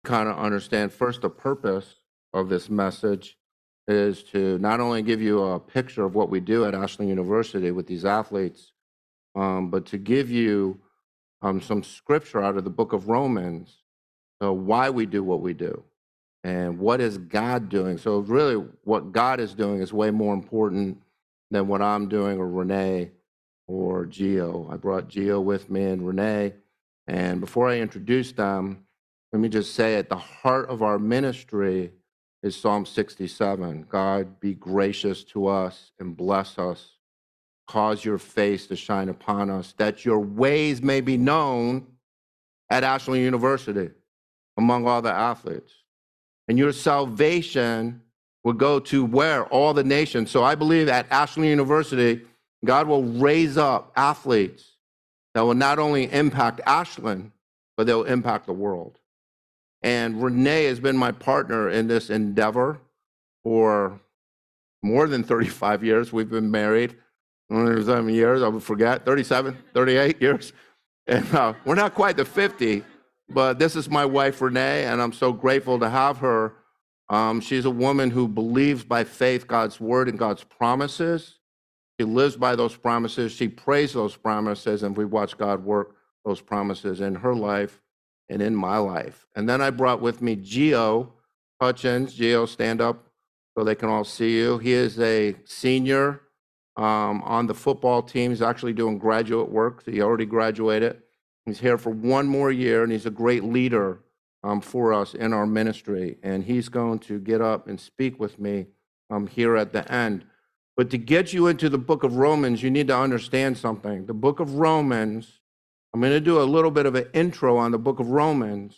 kind of understand first the purpose of this message is to not only give you a picture of what we do at Ashland University with these athletes, but to give you some scripture out of the book of Romans, why we do what we do and what is God doing. So really what God is doing is way more important than what I'm doing or Renee or Gio. I brought Gio with me and Renee. And before I introduce them, let me just say at the heart of our ministry is Psalm 67. God, be gracious to us and bless us. Cause your face to shine upon us, that your ways may be known at Ashland University among all the athletes. And your salvation will go to where? All the nations. So I believe at Ashland University, God will raise up athletes that will not only impact Ashland, but they'll impact the world. And Renee has been my partner in this endeavor for more than 35 years. We've been married 37 years, I would forget, 37, 38 years. And we're not quite the 50, but this is my wife, Renee, and I'm so grateful to have her. She's a woman who believes by faith God's word and God's promises. She lives by those promises. She prays those promises, and we watch God work those promises in her life and in my life. And then I brought with me Gio Hutchins. Gio, stand up so they can all see you. He is a senior on the football team. He's actually doing graduate work. He already graduated. He's here for one more year, and he's a great leader for us in our ministry. And he's going to get up and speak with me here at the end. But to get you into the book of Romans, you need to understand something. The book of Romans, I'm going to do a little bit of an intro on the book of Romans,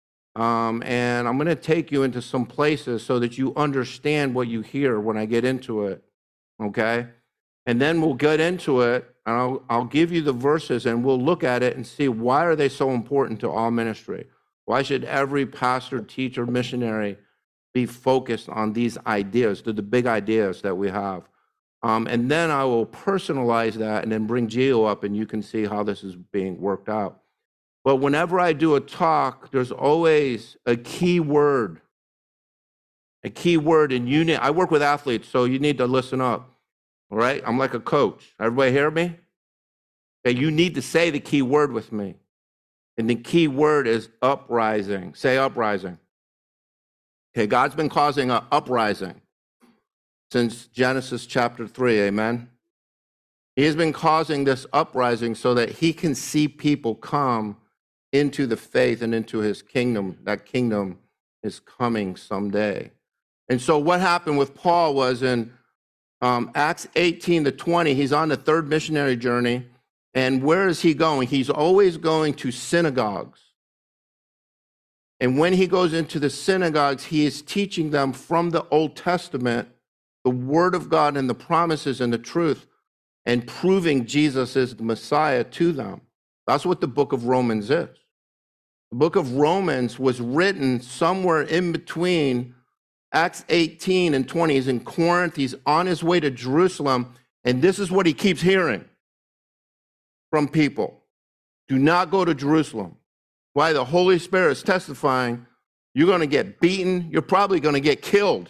and I'm going to take you into some places so that you understand what you hear when I get into it, okay? And then we'll get into it, and I'll give you the verses, and we'll look at it and see why are they so important to all ministry. Why should every pastor, teacher, missionary be focused on these ideas, the big ideas that we have? And then I will personalize that and then bring Gio up, and you can see how this is being worked out. But whenever I do a talk, there's always a key word. A key word, and I work with athletes, so you need to listen up. All right? I'm like a coach. Everybody hear me? Okay, you need to say the key word with me. And the key word is uprising. Say uprising. Okay, God's been causing an uprising since Genesis chapter 3, amen? He has been causing this uprising so that he can see people come into the faith and into his kingdom. That kingdom is coming someday. And so what happened with Paul was in Acts 18 to 20, he's on the third missionary journey. And where is he going? He's always going to synagogues. And when he goes into the synagogues, he is teaching them from the Old Testament the word of God and the promises and the truth, and proving Jesus is the Messiah to them. That's what the book of Romans is. The book of Romans was written somewhere in between Acts 18 and 20. He's in Corinth. He's on his way to Jerusalem. And this is what he keeps hearing from people. Do not go to Jerusalem. Why? The Holy Spirit is testifying. You're going to get beaten. You're probably going to get killed.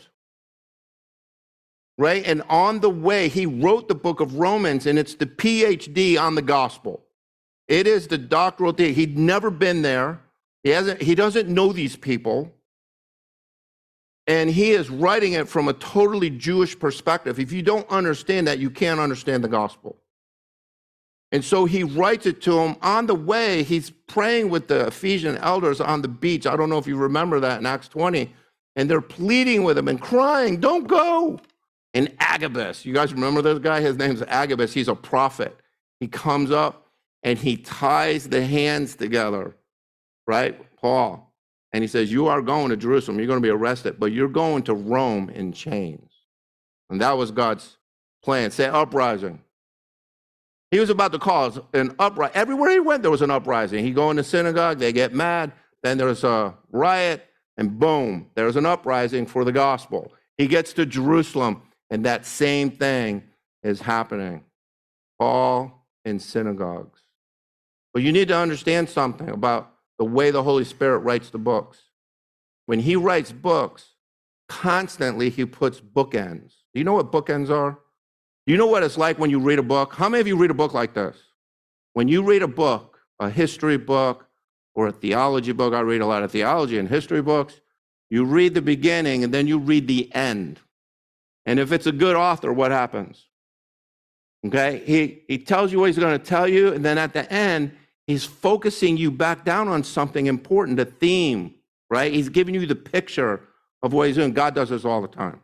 Right? And on the way, he wrote the book of Romans, and it's the PhD on the gospel. It is the doctoral thing. He'd never been there. He doesn't know these people. And he is writing it from a totally Jewish perspective. If you don't understand that, you can't understand the gospel. And so he writes it to them. On the way, he's praying with the Ephesian elders on the beach. I don't know if you remember that in Acts 20. And they're pleading with him and crying, don't go. And Agabus, you guys remember this guy? His name's Agabus. He's a prophet. He comes up and he ties the hands together, right? Paul. And he says, you are going to Jerusalem. You're going to be arrested, but you're going to Rome in chains. And that was God's plan. Say uprising. He was about to cause an uprising. Everywhere he went, there was an uprising. He go in the synagogue, they get mad. Then there's a riot, and boom, there's an uprising for the gospel. He gets to Jerusalem, and that same thing is happening. Paul in synagogues. But you need to understand something about the way the Holy Spirit writes the books. when he writes books, constantly he puts bookends. Do you know what bookends are? Do you know what it's like when you read a book? How many of you read a book like this? When you read a book, a history book or a theology book, I read a lot of theology and history books, you read the beginning and then you read the end. And if it's a good author, what happens? Okay, he tells you what he's going to tell you, and then at the end, he's focusing you back down on something important, a theme, right? He's giving you the picture of what he's doing. God does this all the time.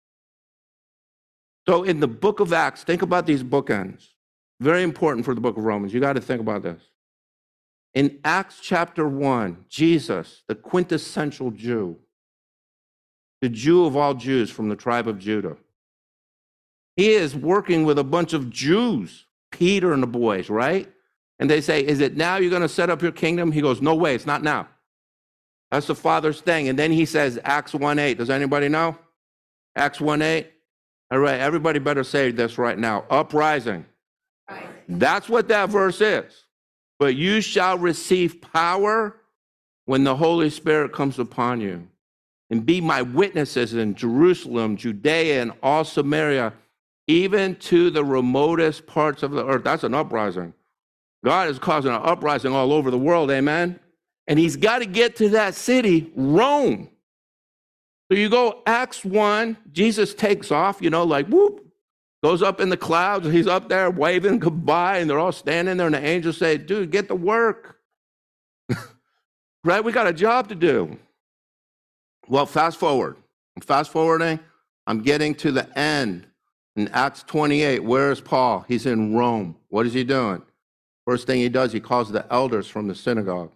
So in the book of Acts, think about these bookends. Very important for the book of Romans. You got to think about this. In Acts chapter 1, Jesus, the quintessential Jew, the Jew of all Jews from the tribe of Judah, he is working with a bunch of Jews, Peter and the boys, right? And they say, is it now you're going to set up your kingdom? He goes, no way, it's not now. That's the Father's thing. And then he says, Acts 1:8. Does anybody know? Acts 1:8. All right, everybody better say this right now. Uprising. Right. That's what that verse is. But you shall receive power when the Holy Spirit comes upon you. And be my witnesses in Jerusalem, Judea, and all Samaria, even to the remotest parts of the earth. That's an uprising. God is causing an uprising all over the world, amen? And he's got to get to that city, Rome. So you go Acts 1, Jesus takes off, like whoop, goes up in the clouds. He's up there waving goodbye, and they're all standing there, and the angels say, dude, get to work. Right? We got a job to do. Well, fast forward. I'm fast forwarding. I'm getting to the end. In Acts 28, where is Paul? He's in Rome. What is he doing? First thing he does, he calls the elders from the synagogue.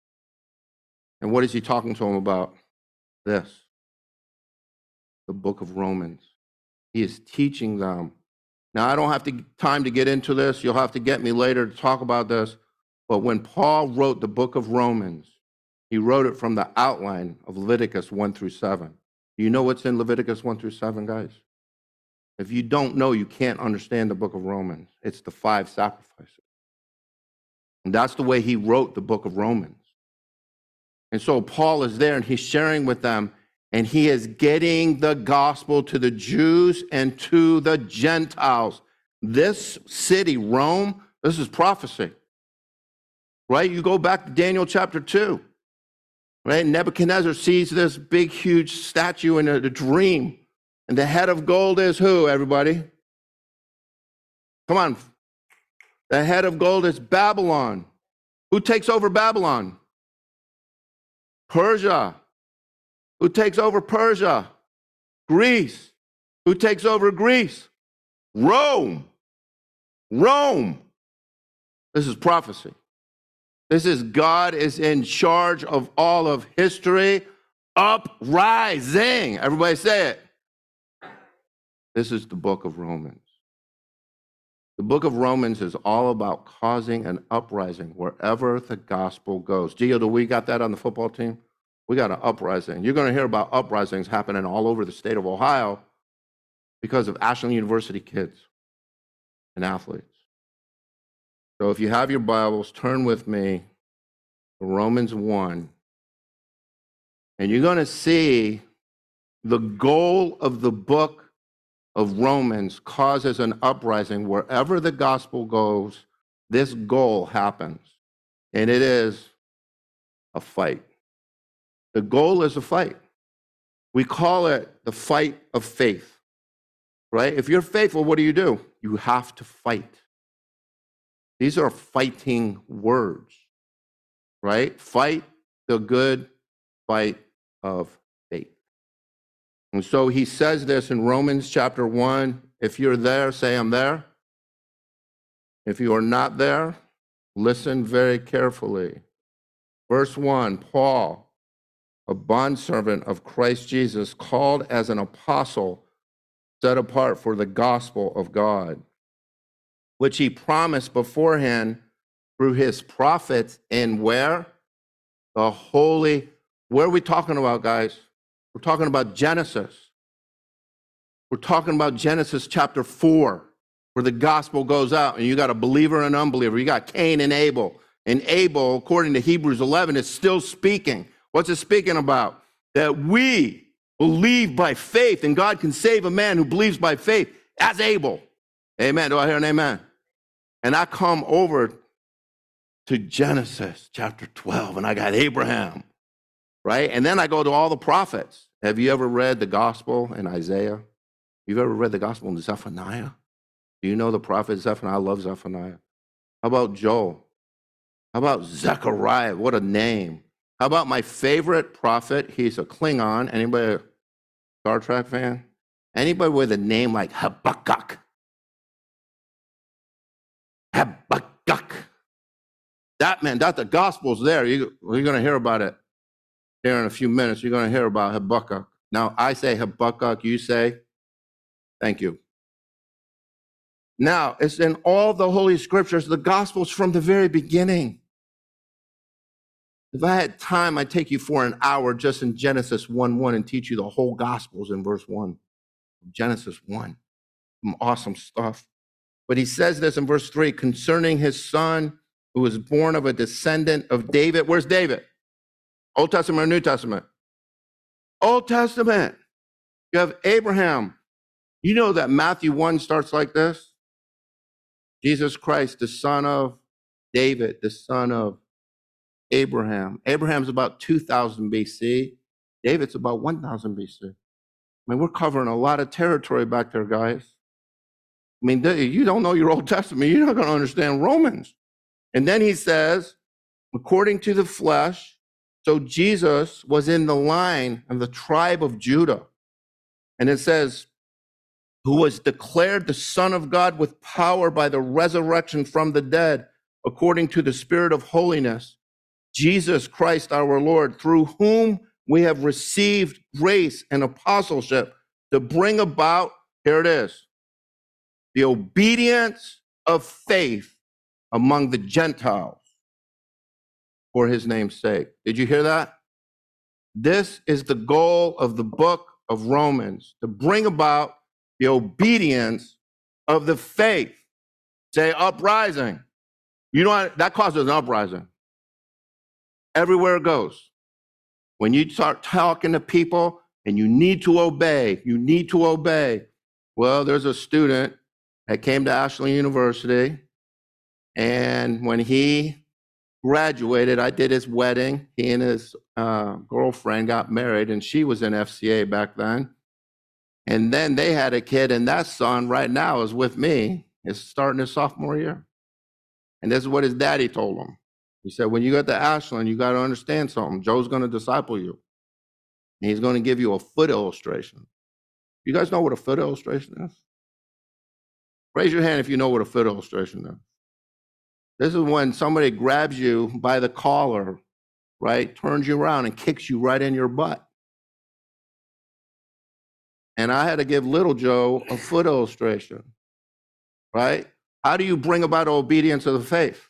And what is he talking to them about? This, the book of Romans. He is teaching them. Now, I don't have time to get into this. You'll have to get me later to talk about this. But when Paul wrote the book of Romans, he wrote it from the outline of Leviticus 1-7. Do you know what's in Leviticus 1-7, guys? If you don't know, you can't understand the book of Romans. It's the 5 sacrifices. And that's the way he wrote the book of Romans. And so Paul is there and he's sharing with them, and he is getting the gospel to the Jews and to the Gentiles. This city, Rome, this is prophecy. Right? You go back to Daniel chapter 2. Right? Nebuchadnezzar sees this big, huge statue in a dream. And the head of gold is who, everybody? Come on. The head of gold is Babylon. Who takes over Babylon? Persia. Who takes over Persia? Greece. Who takes over Greece? Rome. Rome. This is prophecy. This is God is in charge of all of history. Uprising. Everybody say it. This is the book of Romans. The book of Romans is all about causing an uprising wherever the gospel goes. Gio, do we got that on the football team? We got an uprising. You're going to hear about uprisings happening all over the state of Ohio because of Ashland University kids and athletes. So if you have your Bibles, turn with me to Romans 1. And you're going to see the goal of the book of Romans causes an uprising. Wherever the gospel goes, this goal happens. And it is a fight. The goal is a fight. We call it the fight of faith, right? If you're faithful, what do? You have to fight. These are fighting words, right? Fight the good fight of faith. And so he says this in Romans chapter 1. If you're there, say, I'm there. If you are not there, listen very carefully. Verse 1, Paul, a bondservant of Christ Jesus, called as an apostle, set apart for the gospel of God, which he promised beforehand through his prophets in where? The holy. Where are we talking about, guys? We're talking about Genesis. We're talking about Genesis chapter 4, where the gospel goes out, and you got a believer and an unbeliever. You got Cain and Abel. And Abel, according to Hebrews 11, is still speaking. What's it speaking about? that we believe by faith, and God can save a man who believes by faith as Abel. Amen. Do I hear an amen? And I come over to Genesis chapter 12, and I got Abraham, right? And then I go to all the prophets. Have you ever read the gospel in Isaiah? You've ever read the gospel in Zephaniah? Do you know the prophet Zephaniah? I love Zephaniah. How about Joel? How about Zechariah? What a name. How about my favorite prophet? He's a Klingon. Anybody a Star Trek fan? Anybody with a name like Habakkuk? Habakkuk. That man, the gospel's there. We're going to hear about it here in a few minutes. You're going to hear about Habakkuk. Now, I say Habakkuk, you say, thank you. Now, it's in all the Holy Scriptures, the Gospels from the very beginning. If I had time, I'd take you for an hour just in Genesis 1:1 and teach you the whole Gospels in verse 1. Genesis 1. Some awesome stuff. But he says this in verse 3, concerning his son who was born of a descendant of David. Where's David? Old Testament or New Testament? Old Testament. You have Abraham. You know that Matthew 1 starts like this? Jesus Christ, the son of David, the son of Abraham. Abraham's about 2000 BC. David's about 1000 BC. I mean, we're covering a lot of territory back there, guys. I mean, you don't know your Old Testament, you're not going to understand Romans. And then he says, according to the flesh, so Jesus was in the line of the tribe of Judah. And it says, who was declared the Son of God with power by the resurrection from the dead, according to the Spirit of holiness, Jesus Christ our Lord, through whom we have received grace and apostleship to bring about, here it is, the obedience of faith among the Gentiles for his name's sake. Did you hear that? This is the goal of the book of Romans, to bring about the obedience of the faith. Say uprising. You know that causes an uprising. Everywhere it goes. When you start talking to people and you need to obey. Well, there's a student that came to Ashland University, and when he graduated, I did his wedding. He and his girlfriend got married, and she was in FCA back then. And then they had a kid, and that son right now is with me. He's starting his sophomore year. And this is what his daddy told him. He said, when you get to Ashland, you got to understand something. Joe's going to disciple you. And he's going to give you a foot illustration. You guys know what a foot illustration is? Raise your hand if you know what a foot illustration is. This is when somebody grabs you by the collar, right, turns you around and kicks you right in your butt. And I had to give little Joe a foot illustration, right? How do you bring about obedience of the faith?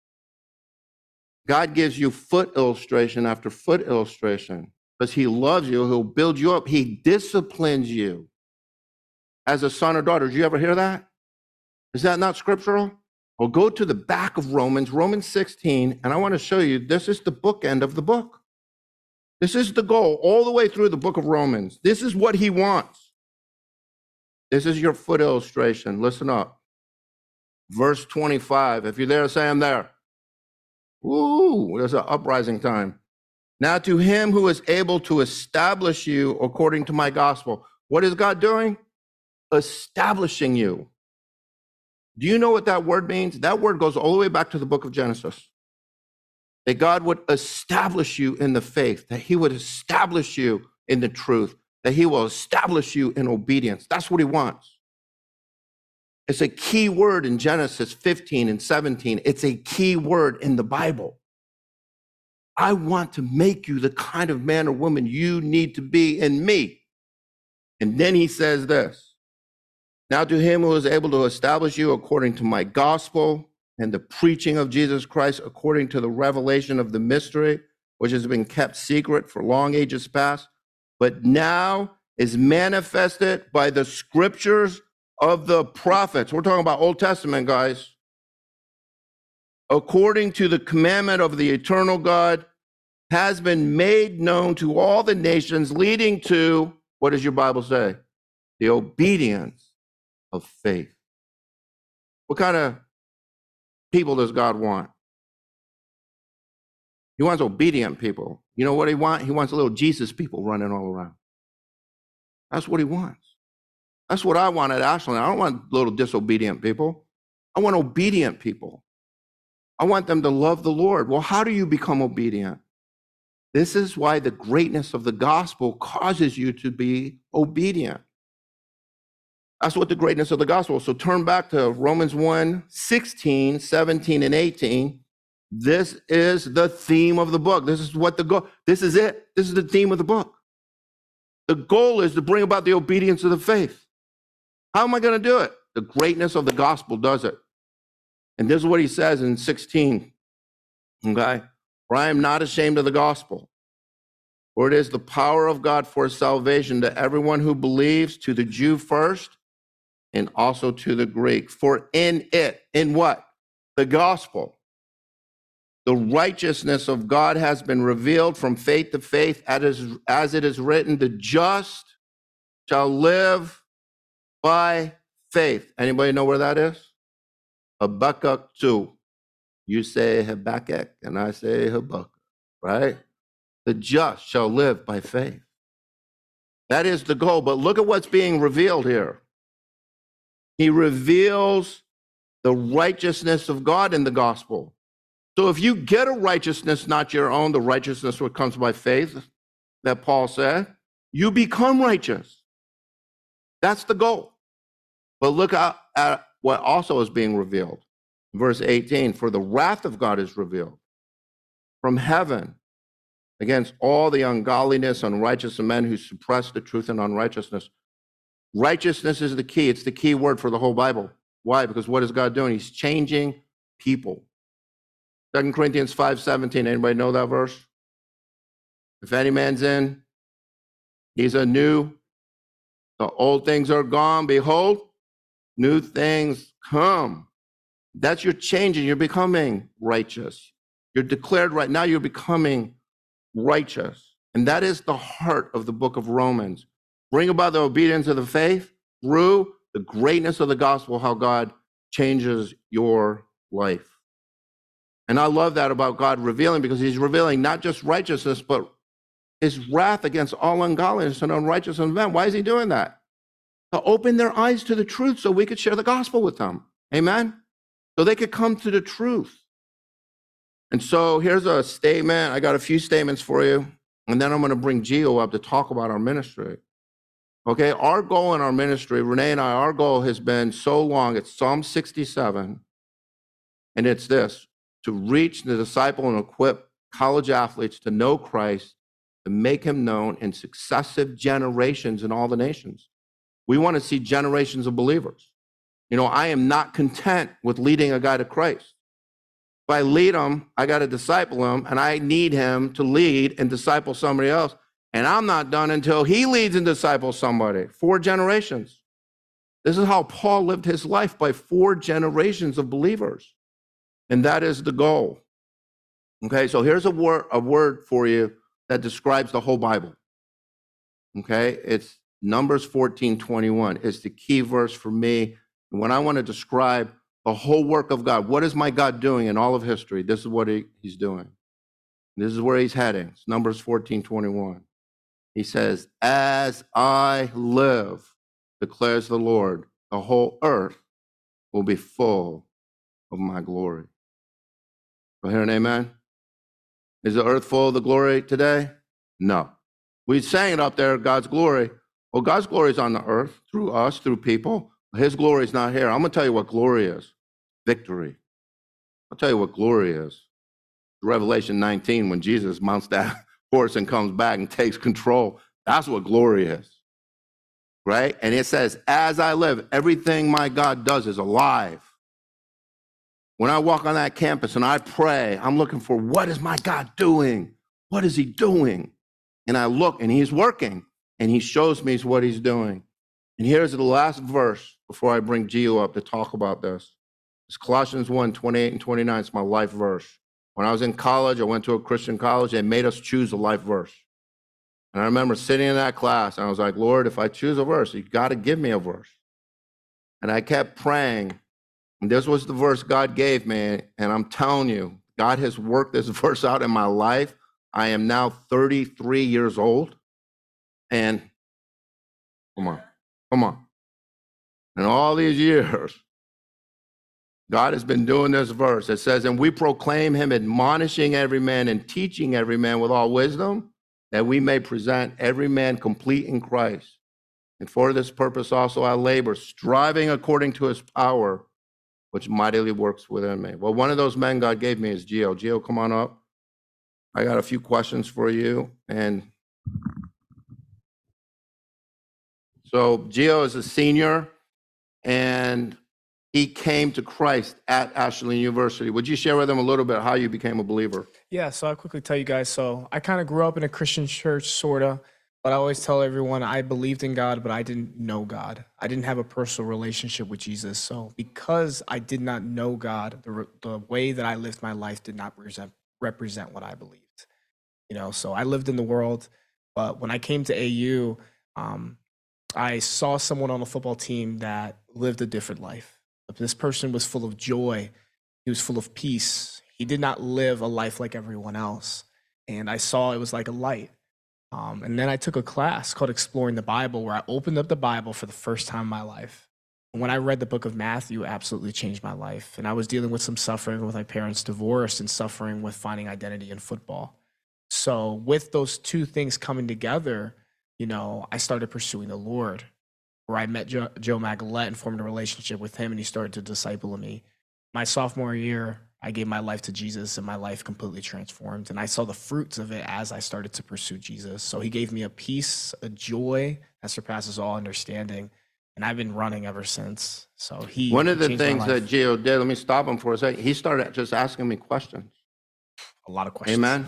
God gives you foot illustration after foot illustration because he loves you. He'll build you up. He disciplines you as a son or daughter. Did you ever hear that? Is that not scriptural? Well, go to the back of Romans 16, and I want to show you this is the bookend of the book. This is the goal all the way through the book of Romans. This is what he wants. This is your foot illustration. Listen up. Verse 25. If you're there, say I'm there. Ooh, there's an uprising time. Now to him who is able to establish you according to my gospel. What is God doing? Establishing you. Do you know what that word means? That word goes all the way back to the book of Genesis. That God would establish you in the faith, that he would establish you in the truth, that he will establish you in obedience. That's what he wants. It's a key word in Genesis 15 and 17. It's a key word in the Bible. I want to make you the kind of man or woman you need to be in me. And then he says this, now to him who is able to establish you according to my gospel and the preaching of Jesus Christ according to the revelation of the mystery, which has been kept secret for long ages past, but now is manifested by the scriptures of the prophets. We're talking about Old Testament, guys. According to the commandment of the eternal God, has been made known to all the nations, leading to, what does your Bible say? The obedience of faith. What kind of people does God want? He wants obedient people. You know what he wants? He wants little Jesus people running all around. That's what he wants. That's what I want at Ashland. I don't want little disobedient people. I want obedient people. I want them to love the Lord. Well, how do you become obedient? This is why the greatness of the gospel causes you to be obedient. That's what the greatness of the gospel is. So turn back to Romans 1, 16, 17, and 18. This is the theme of the book. This is what this is it. This is the theme of the book. The goal is to bring about the obedience of the faith. How am I going to do it? The greatness of the gospel does it. And this is what he says in 16. Okay? For I am not ashamed of the gospel, for it is the power of God for salvation to everyone who believes, to the Jew first, and also to the Greek. For in it, in what? The gospel, the righteousness of God has been revealed from faith to faith, as it is written, the just shall live by faith. Anybody know where that is? Habakkuk 2. You say Habakkuk, and I say Habakkuk, right? The just shall live by faith. That is the goal. But look at what's being revealed here. He reveals the righteousness of God in the gospel. So if you get a righteousness not your own, the righteousness that comes by faith, that Paul said, you become righteous. That's the goal. But look at what also is being revealed. Verse 18, for the wrath of God is revealed from heaven against all the ungodliness, unrighteous men who suppress the truth and unrighteousness. Righteousness is the key. It's the key word for the whole Bible. Why? Because what is God doing? He's changing people. 2 Corinthians 5:17. Anybody know that verse? If any man's in, he's anew. The old things are gone. Behold, new things come. That's your changing. You're becoming righteous. You're declared right now. You're becoming righteous. And that is the heart of the book of Romans. Bring about the obedience of the faith through the greatness of the gospel, how God changes your life. And I love that about God revealing, because he's revealing not just righteousness, but his wrath against all ungodliness and unrighteousness of men. Why is he doing that? To open their eyes to the truth so we could share the gospel with them. Amen? So they could come to the truth. And so here's a statement. I got a few statements for you, and then I'm going to bring Gio up to talk about our ministry. Okay, our goal in our ministry, Renee and I, our goal has been so long. It's Psalm 67, and it's this: to reach the disciple and equip college athletes to know Christ, to make him known in successive generations in all the nations. We want to see generations of believers. You know, I am not content with leading a guy to Christ. If I lead him, I got to disciple him, and I need him to lead and disciple somebody else. And I'm not done until he leads and disciples somebody. 4 generations. This is how Paul lived his life, by 4 generations of believers. And that is the goal. Okay, so here's a word for you that describes the whole Bible. Okay, it's Numbers 14:21. It's the key verse for me. And when I want to describe the whole work of God, what is my God doing in all of history? This is what he's doing. This is where he's heading. It's Numbers 14:21. He says, as I live, declares the Lord, the whole earth will be full of my glory. Do I hear an amen? Is the earth full of the glory today? No. We sang it up there, God's glory. Well, God's glory is on the earth, through us, through people. His glory is not here. I'm going to tell you what glory is. Victory. I'll tell you what glory is. Revelation 19, when Jesus mounts that horse and comes back and takes control. That's what glory is, right? And it says, as I live, everything my God does is alive. When I walk on that campus and I pray, I'm looking for, what is my God doing? What is he doing? And I look, and he's working, and he shows me what he's doing. And here's the last verse before I bring Gio up to talk about this. It's Colossians 1:28 and 29. It's my life verse. When I was in college, I went to a Christian college. They made us choose a life verse. And I remember sitting in that class, and I was like, Lord, if I choose a verse, you got to give me a verse. And I kept praying, and this was the verse God gave me. And I'm telling you, God has worked this verse out in my life. I am now 33 years old. And come on. In all these years, God has been doing this verse. It says, and we proclaim him admonishing every man and teaching every man with all wisdom, that we may present every man complete in Christ. And for this purpose also I labor, striving according to his power, which mightily works within me. Well, one of those men God gave me is Gio. Gio, come on up. I got a few questions for you. And so Gio is a senior, and he came to Christ at Ashland University. Would you share with him a little bit how you became a believer? Yeah, so I'll quickly tell you guys. So I kind of grew up in a Christian church, sort of, but I always tell everyone I believed in God, but I didn't know God. I didn't have a personal relationship with Jesus. So because I did not know God, the way that I lived my life did not represent what I believed. So I lived in the world, but when I came to AU, I saw someone on a football team that lived a different life. This person was full of joy. He was full of peace. He did not live a life like everyone else. And I saw it was like a light. And then I took a class called Exploring the Bible, where I opened up the Bible for the first time in my life. And when I read the book of Matthew, it absolutely changed my life. And I was dealing with some suffering with my parents' divorce and suffering with finding identity in football. So with those two things coming together, I started pursuing the Lord, where I met Joe Magallette and formed a relationship with him, and he started to disciple me. My sophomore year, I gave my life to Jesus, and my life completely transformed. And I saw the fruits of it as I started to pursue Jesus. So he gave me a peace, a joy that surpasses all understanding. And I've been running ever since. So One of the changed my things that life. Gio did, let me stop him for a second. He started just asking me questions. A lot of questions. Amen.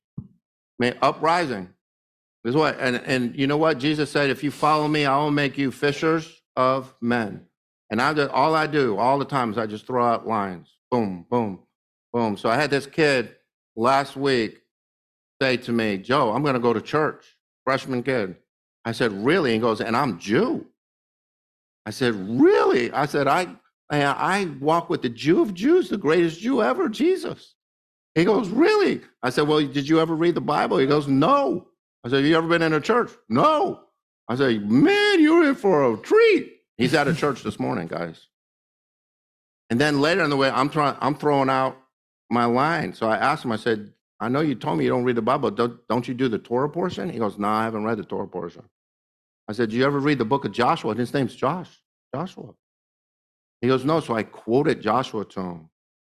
Uprising. This is what, and you know what? Jesus said, if you follow me, I will make you fishers of men. And all I do all the time is I just throw out lines. Boom, boom, boom. So I had this kid last week say to me, Joe, I'm going to go to church. Freshman kid. I said, really? He goes, and I'm Jew. I said, really? I said, I walk with the Jew of Jews, the greatest Jew ever, Jesus. He goes, really? I said, well, did you ever read the Bible? He goes, no. I said, you ever been in a church? No. I said, man, you're in for a treat. He's at a church this morning, guys. And then later in the way, I'm throwing out my line. So I asked him, I said, I know you told me you don't read the Bible. Don't you do the Torah portion? He goes, no, I haven't read the Torah portion. I said, do you ever read the book of Joshua? And his name's Joshua. He goes, no. So I quoted Joshua to him.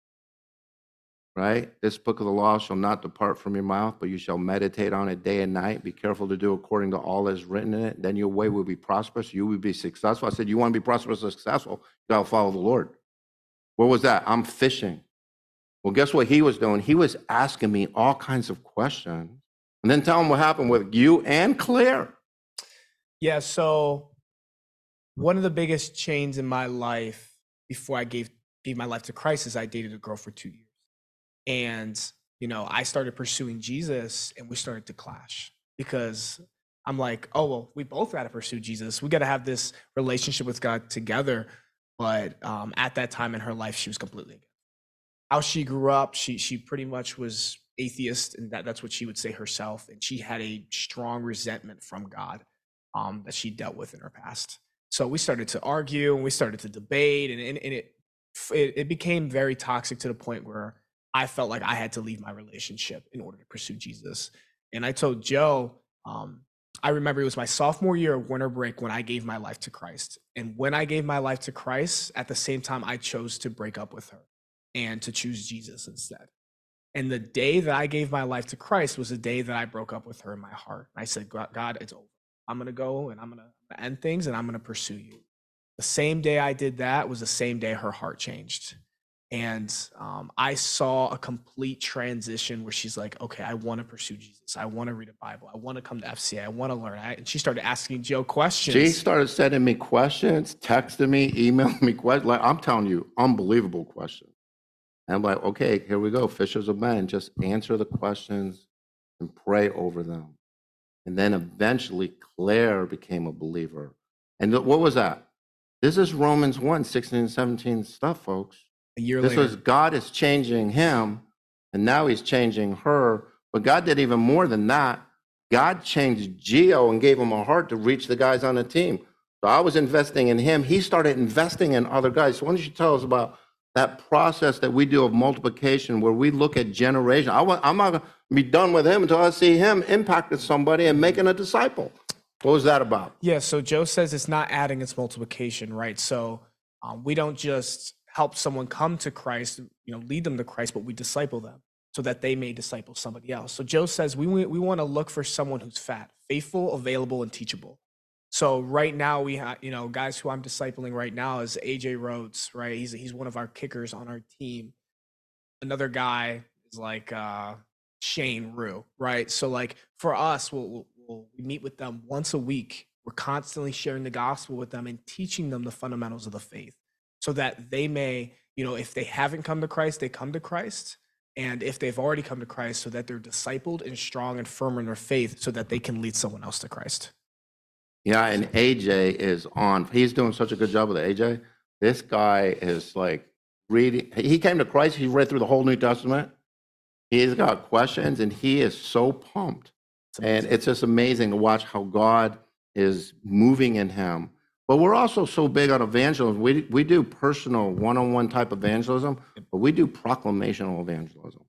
Right? This book of the law shall not depart from your mouth, but you shall meditate on it day and night. Be careful to do according to all that is written in it. Then your way will be prosperous. You will be successful. I said, you want to be prosperous and successful? You got to follow the Lord. What was that? I'm fishing. Well, guess what he was doing? He was asking me all kinds of questions. And then tell him what happened with you and Claire. Yeah, so one of the biggest changes in my life before I gave my life to Christ is I dated a girl for 2 years. And, I started pursuing Jesus, and we started to clash because I'm like, oh, well, we both got to pursue Jesus. We got to have this relationship with God together. But at that time in her life, she was completely against how she grew up. She pretty much was atheist, and that's what she would say herself. And she had a strong resentment from God that she dealt with in her past. So we started to argue, and we started to debate, and it became very toxic to the point where I felt like I had to leave my relationship in order to pursue Jesus. And I told Joe, I remember it was my sophomore year of winter break when I gave my life to Christ. And when I gave my life to Christ, at the same time, I chose to break up with her and to choose Jesus instead. And the day that I gave my life to Christ was the day that I broke up with her in my heart. I said, God, it's over. I'm going to go and I'm going to end things and I'm going to pursue you. The same day I did that was the same day her heart changed. And I saw a complete transition where she's like, okay, I want to pursue Jesus. I want to read a Bible. I want to come to FCA. I want to learn. And she started asking Joe questions. She started sending me questions, texting me, emailing me questions. Like, I'm telling you, unbelievable questions. And I'm like, okay, here we go. Fishers of men, just answer the questions and pray over them. And then eventually Claire became a believer. And what was that? This is Romans 1, 16 and 17 stuff, folks. A year This later. was God is changing him, and now he's changing her. But God did even more than that. God changed Gio and gave him a heart to reach the guys on the team. So I was investing in him. He started investing in other guys. So why don't you tell us about that process that we do of multiplication where we look at generation? I'm not going to be done with him until I see him impacting somebody and making a disciple. What was that about? Yeah, so Joe says it's not adding, it's multiplication, right? So we don't just help someone come to Christ, lead them to Christ, but we disciple them so that they may disciple somebody else. So Joe says we want to look for someone who's fat, faithful, available, and teachable. So right now we have, guys who I'm discipling right now is AJ Rhodes, right? He's one of our kickers on our team. Another guy is like Shane Rue, right? So like for us, we meet with them once a week. We're constantly sharing the gospel with them and teaching them the fundamentals of the faith so that they may, if they haven't come to Christ, they come to Christ. And if they've already come to Christ, so that they're discipled and strong and firm in their faith so that they can lead someone else to Christ. Yeah, and AJ is on. He's doing such a good job with AJ. This guy is like reading. He came to Christ. He read through the whole New Testament. He's got questions, and he is so pumped. And it's just amazing to watch how God is moving in him. But we're also so big on evangelism. We do personal one-on-one type evangelism, but we do proclamational evangelism.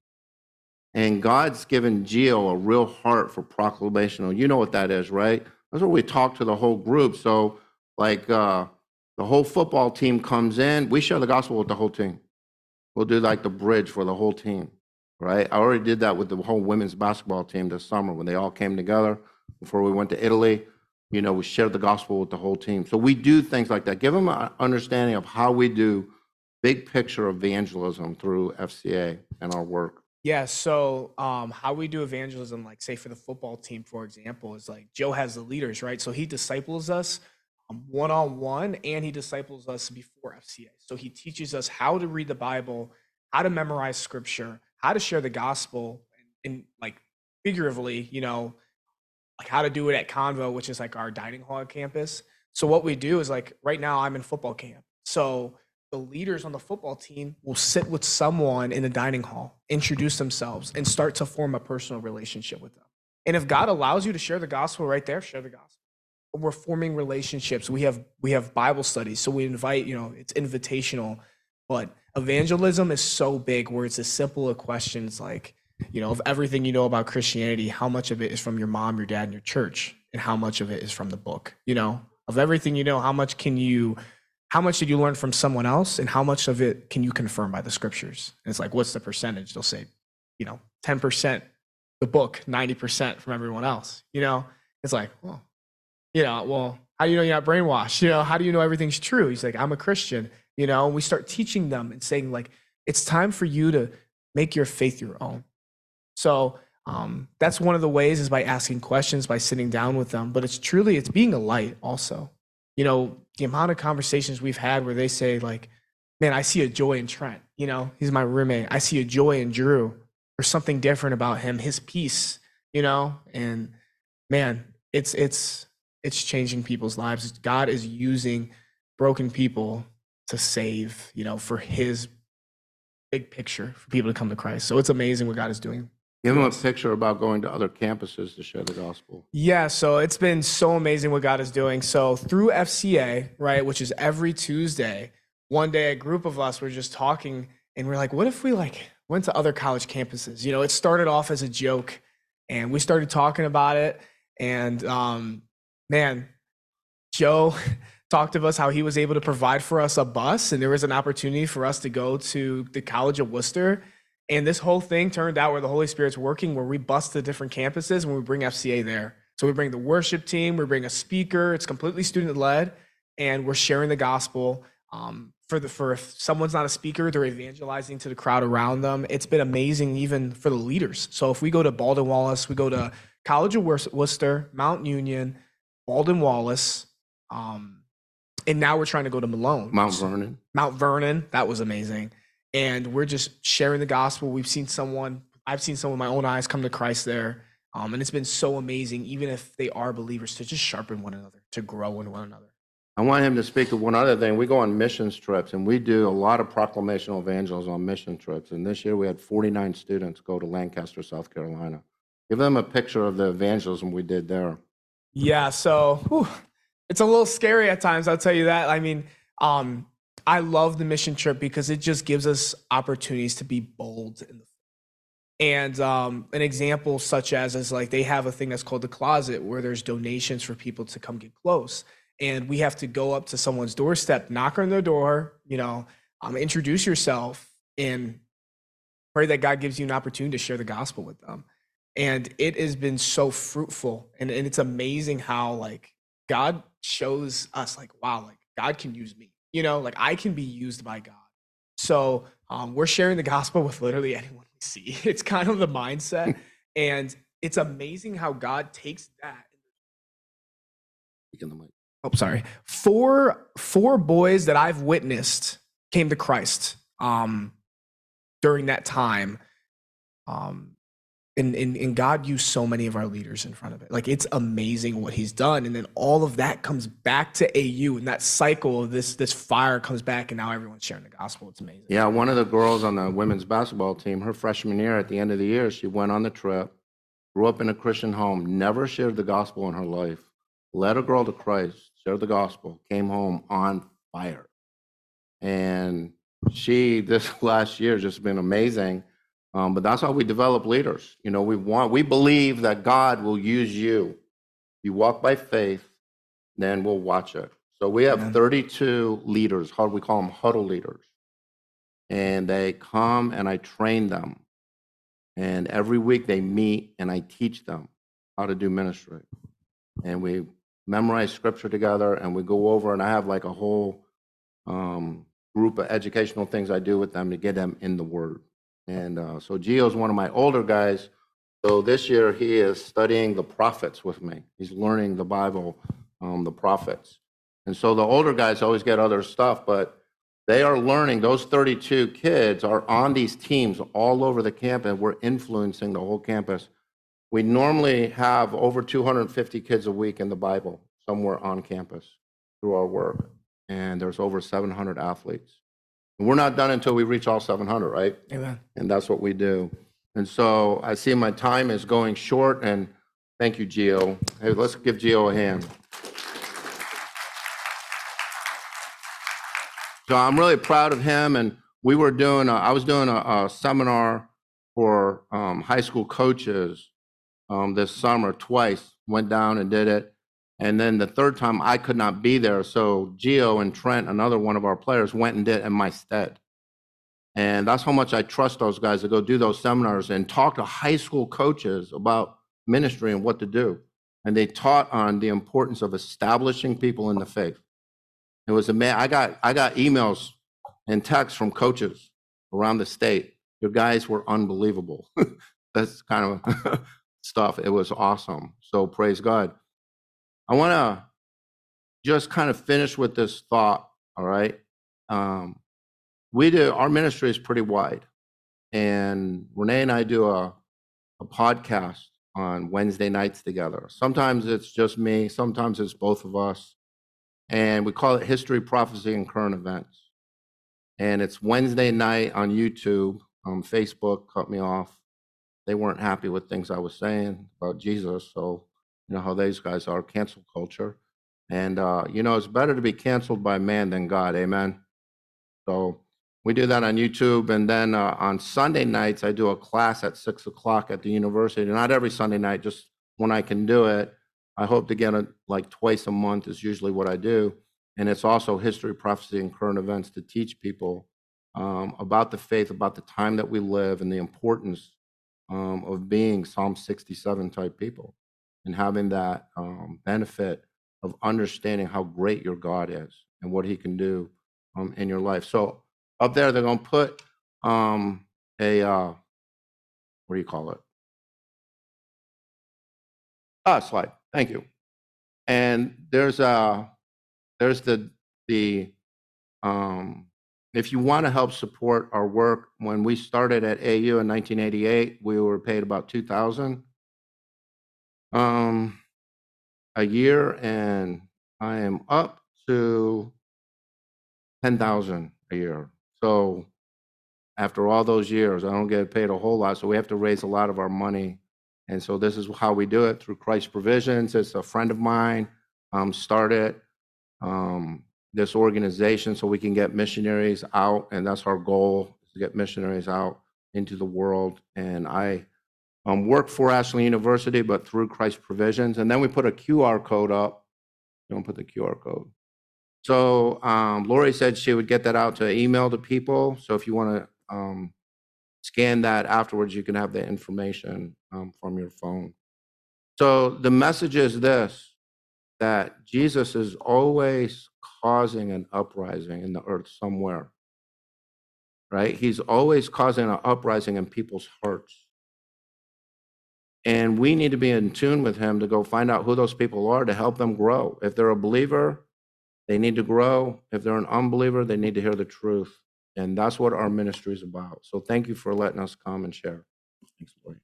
And God's given Gio a real heart for proclamational. You know what that is, right? That's where we talk to the whole group. So like the whole football team comes in, we share the gospel with the whole team. We'll do like the bridge for the whole team, right? I already did that with the whole women's basketball team this summer when they all came together before we went to Italy. We shared the gospel with the whole team. So we do things like that. Give them an understanding of how we do big picture evangelism through FCA and our work. Yeah, so how we do evangelism, like say for the football team, for example, is like Joe has the leaders, right? So he disciples us one-on-one and he disciples us before FCA. So he teaches us how to read the Bible, how to memorize scripture, how to share the gospel, and like figuratively, like how to do it at Convo, which is like our dining hall at campus. So what we do is like right now I'm in football camp. So the leaders on the football team will sit with someone in the dining hall, introduce themselves, and start to form a personal relationship with them. And if God allows you to share the gospel right there, share the gospel. But we're forming relationships. We have Bible studies. So we invite, it's invitational. But evangelism is so big where it's as simple a questions like, of everything you know about Christianity, how much of it is from your mom, your dad, and your church, and how much of it is from the book? Of everything how much did you learn from someone else, and how much of it can you confirm by the scriptures? And it's like, what's the percentage? They'll say, 10% the book, 90% from everyone else. It's like, well, how do you know you're not brainwashed? How do you know everything's true? He's like, I'm a Christian, and we start teaching them and saying like, it's time for you to make your faith your own. So that's one of the ways is by asking questions, by sitting down with them. But it's being a light also. The amount of conversations we've had where they say like, man, I see a joy in Trent. He's my roommate. I see a joy in Drew. There's something different about him, his peace, and man, it's changing people's lives. God is using broken people to save, for his big picture for people to come to Christ. So it's amazing what God is doing. Give them a picture about going to other campuses to share the gospel. Yeah, so it's been so amazing what God is doing. So through FCA, right, which is every Tuesday, one day a group of us were just talking and we're like, what if we went to other college campuses? It started off as a joke and we started talking about it. And man, Joe talked to us how he was able to provide for us a bus and there was an opportunity for us to go to the College of Worcester. And this whole thing turned out where the Holy Spirit's working, where we bust to different campuses and we bring FCA there. So we bring the worship team, we bring a speaker, it's completely student-led, and we're sharing the gospel. For if someone's not a speaker, they're evangelizing to the crowd around them. It's been amazing even for the leaders. So if we go to Baldwin Wallace, we go to College of Worcester, Mount Union, Baldwin Wallace, and now we're trying to go to Malone. Mount Vernon. Mount Vernon, that was amazing. and we're just sharing the gospel. I've seen someone with my own eyes come to Christ there. And it's been so amazing, even if they are believers, to just sharpen one another, to grow in one another. I want him to speak of one other thing. We go on missions trips, and we do a lot of proclamational evangelism on mission trips. And this year we had 49 students go to Lancaster, South Carolina. Give them a picture of the evangelism we did there. Yeah, so it's a little scary at times, I'll tell you that. I mean, I love the mission trip because it just gives us opportunities to be bold in the and an example such as is like they have a thing that's called the closet where there's donations for people to come get close. And we have to go up to someone's doorstep, knock on their door, introduce yourself and pray that God gives you an opportunity to share the gospel with them. And it has been so fruitful. And it's amazing how like God shows us like, wow, like God can use me, like I can be used by God. So we're sharing the gospel with literally anyone we see. It's kind of the mindset. And it's amazing how God takes that. Oh, sorry. Four boys that I've witnessed came to Christ during that time. And God used so many of our leaders in front of it. Like it's amazing what he's done. And then all of that comes back to AU and that cycle of this fire comes back and now everyone's sharing the gospel. It's amazing. Yeah, one of the girls on the women's basketball team, her freshman year, at the end of the year, she went on the trip, grew up in a Christian home, never shared the gospel in her life, led a girl to Christ, shared the gospel, came home on fire. And this last year has just been amazing. But that's how we develop leaders. We believe that God will use you. You walk by faith, then we'll watch it. So we have 32 leaders, we call them huddle leaders. And they come and I train them. And every week they meet and I teach them how to do ministry. And we memorize scripture together and we go over, and I have like a whole group of educational things I do with them to get them in the Word. And so Gio's one of my older guys. So this year he is studying the prophets with me. He's learning the Bible, the prophets. And so the older guys always get other stuff, but they are learning. Those 32 kids are on these teams all over the campus. We're influencing the whole campus. We normally have over 250 kids a week in the Bible somewhere on campus through our work. And there's over 700 athletes. And we're not done until we reach all 700, right? Amen. And that's what we do. And so I see my time is going short, and thank you, Gio. Hey, let's give Gio a hand. So I'm really proud of him, and I was doing a seminar for high school coaches this summer twice, went down and did it. And then the third time I could not be there. So Gio and Trent, another one of our players, went and did it in my stead. And that's how much I trust those guys to go do those seminars and talk to high school coaches about ministry and what to do. And they taught on the importance of establishing people in the faith. It was amazing. I got emails and texts from coaches around the state. Your guys were unbelievable. That's kind of stuff. It was awesome. So praise God. I want to just kind of finish with this thought, all right? Our ministry is pretty wide. And Renee and I do a podcast on Wednesday nights together. Sometimes it's just me, sometimes it's both of us. And we call it History, Prophecy, and Current Events. And it's Wednesday night on YouTube. Facebook cut me off. They weren't happy with things I was saying about Jesus, so you know how these guys are, cancel culture. And, it's better to be canceled by man than God. Amen. So we do that on YouTube. And then on Sunday nights, I do a class at 6:00 at the university. Not every Sunday night, just when I can do it. I hope to get it like twice a month is usually what I do. And it's also history, prophecy, and current events to teach people about the faith, about the time that we live, and the importance of being Psalm 67 type people and having that benefit of understanding how great your God is and what he can do in your life. So up there, they're going to put what do you call it? Slide. Thank you. And there's the if you want to help support our work, when we started at AU in 1988, we were paid about $2,000 a year, and I am up to 10,000 a year. So after all those years, I don't get paid a whole lot, so we have to raise a lot of our money. And so this is how we do it, through Christ Provisions. It's a friend of mine started this organization so we can get missionaries out, and that's our goal, is to get missionaries out into the world. And I work for Ashland University, but through Christ Provisions. And then we put a QR code up. Don't put the QR code. So Lori said she would get that out to email to people. So if you want to scan that afterwards, you can have the information from your phone. So the message is this, that Jesus is always causing an uprising in the earth somewhere, right? He's always causing an uprising in people's hearts. And we need to be in tune with him to go find out who those people are, to help them grow. If they're a believer, they need to grow. If they're an unbeliever, they need to hear the truth. And that's what our ministry is about. So thank you for letting us come and share. Thanks, Lori.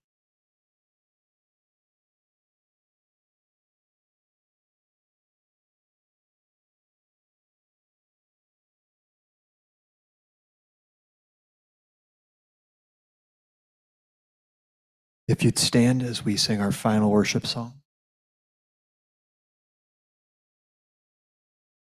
If you'd stand as we sing our final worship song.